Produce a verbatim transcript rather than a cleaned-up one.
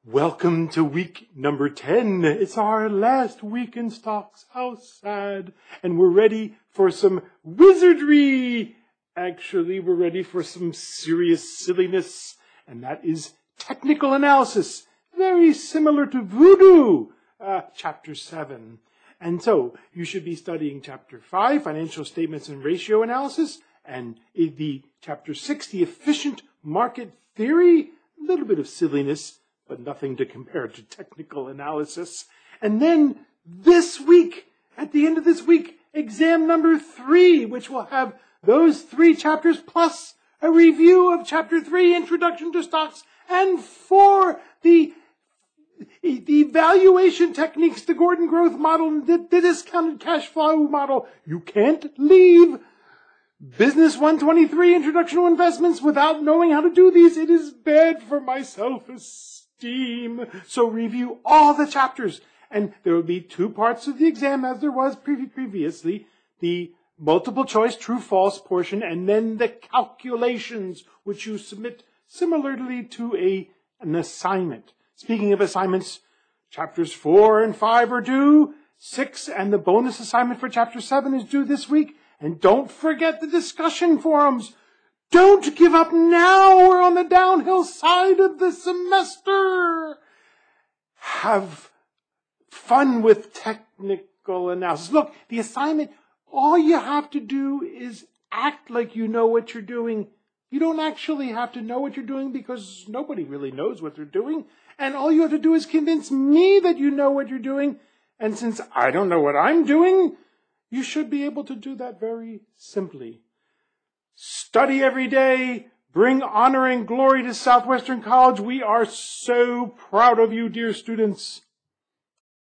Welcome to week number ten. It's our last week in stocks. How sad. And we're ready for some wizardry. Actually, we're ready for some serious silliness. And that is technical analysis. Very similar to voodoo. Uh, chapter seven. And so, you should be studying chapter five, financial statements and ratio analysis. And the chapter six, the efficient market theory. A little bit of silliness, but nothing to compare to technical analysis. And then this week, at the end of this week, exam number three, which will have those three chapters plus a review of chapter three, Introduction to Stocks, and four, the, the valuation techniques, the Gordon growth model, the, the discounted cash flow model. You can't leave Business one twenty-three, Introduction to Investments, without knowing how to do these. It is bad for my self-esteem. So review all the chapters. And there will be two parts of the exam, as there was pre- previously. The multiple choice true-false portion, and then the calculations, which you submit similarly to a, an assignment. Speaking of assignments, chapters four and five are due. Six and the bonus assignment for chapter seven is due this week. And don't forget the discussion forums. Don't give up now. We're on the downhill side of the semester. Have fun with technical analysis. Look, the assignment, all you have to do is act like you know what you're doing. You don't actually have to know what you're doing because nobody really knows what they're doing. And all you have to do is convince me that you know what you're doing. And since I don't know what I'm doing, you should be able to do that very simply. Study every day. Bring honor and glory to Southwestern College. We are so proud of you, dear students.